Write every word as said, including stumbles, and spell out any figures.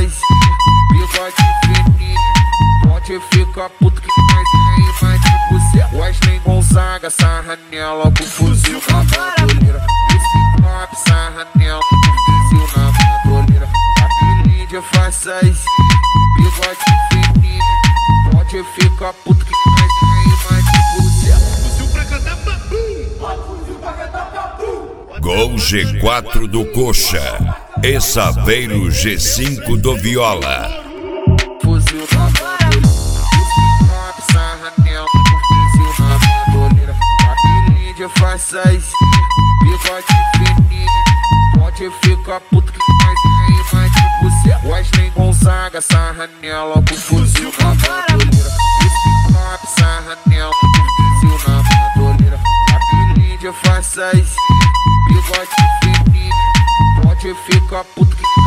bigode fininho. Pode ficar puto que mais aí, mas tipo cê. Wesley Gonzaga, sarra nela com fuzil na bandoleira. Esse pop, sarra nela com fuzil na bandoleira. Apelido faça isso, bigode fininho. Pode ficar puto que mais aí, mas tipo cê. Fuzil pra cantar papum, pode fuzil pra cantar papum. Gol G quatro do Coxa e Saveiro G cinco do Viola. Fuzil na bandoleira. Esse pop, sarra nela com fuzil na bandoleira. Apelido faça isso, bigode fininho. Pode ficar puto que mais aí, mas tipo cê. Wesley Gonzaga, sarra nela com fuzil na bandoleira. Esse pop, sarra nela com fuzil na bandoleira. Apelido faça isso, bigode fininho. Pode ficar puto que